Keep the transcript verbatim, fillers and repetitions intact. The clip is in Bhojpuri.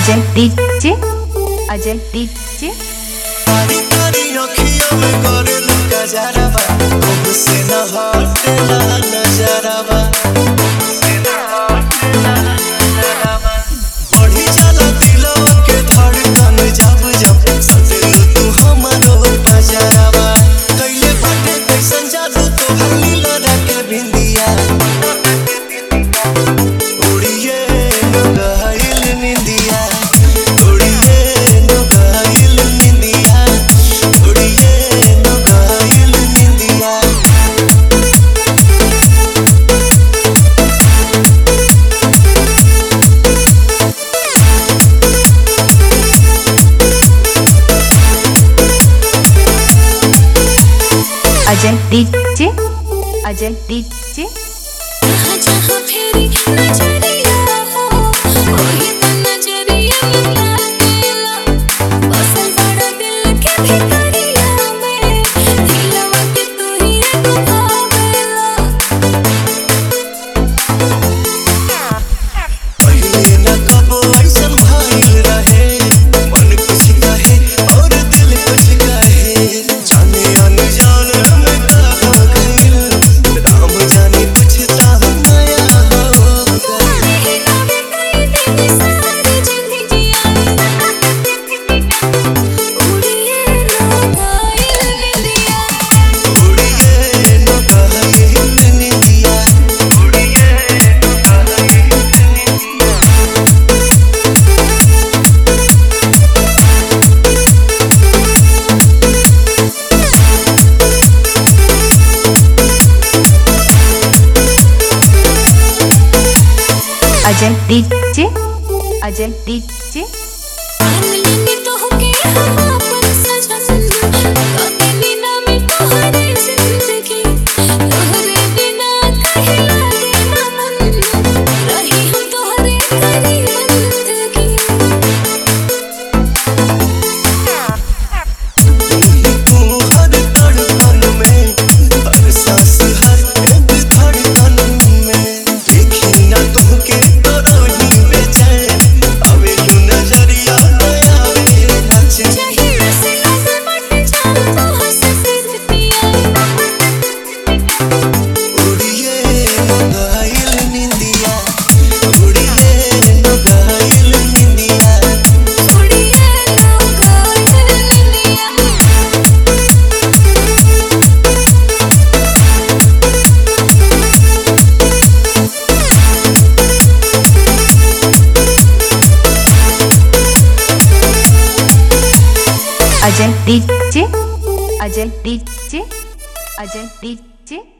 अजय डीजे अजय डीजे तारी तारी अखियों में करे लुका जरावा तुमसे न हटेला नजरावा बढ़ी जाला दिलवा के धड़कन जब जब सतेलू तू हमारो पजरावा कैले बाटे कैसन जादू तोहर लीला के बिंदिया उड़िए न गइल निंदिया उड़िए न गइल निंदिया उड़िए न गइल निंदिया अजय डीजे अजय डीजे जहाँ जहाँ फेरी नजरिया हो वही तो नजरिया लागेला बसल बड़ा दिल के भितरिया में दिलवा के तू ही एगो भावेला पहिले न कबो ऐसन भइल रहे मन कुछ कहे और दिल कुछ कहे जाने अनजान में कहाँ गइल राम जाने कुछ चाह नया हो गइल ही नावे कई दिन सारी जिंदगिया उड़िए ना गइल निंदिया उड़िए न गइल निंदिया उड़िए न गइल निंदिया अजय डीजे अजय डीजे आनलिनी तोहके हम अपन सजन कतनी ना में तोहरे जिंदगी तोहरे बिना कहीं लागे ना मन रही हम तोहरे करी बंदगी तू हर धड़कन में हर सांस हर एक धड़कन में देखी ना तुमके तो रही बेचैन आवेलू नजरिया आवे नचे चाहिए से नजर मट जाओ तो हंस फिरतिया उड़िए न गइल निंदिया उड़िए न गइल निंदिया उड़िए ना गइल निंदिया Ajay DJ Ajay DJ Ajay DJ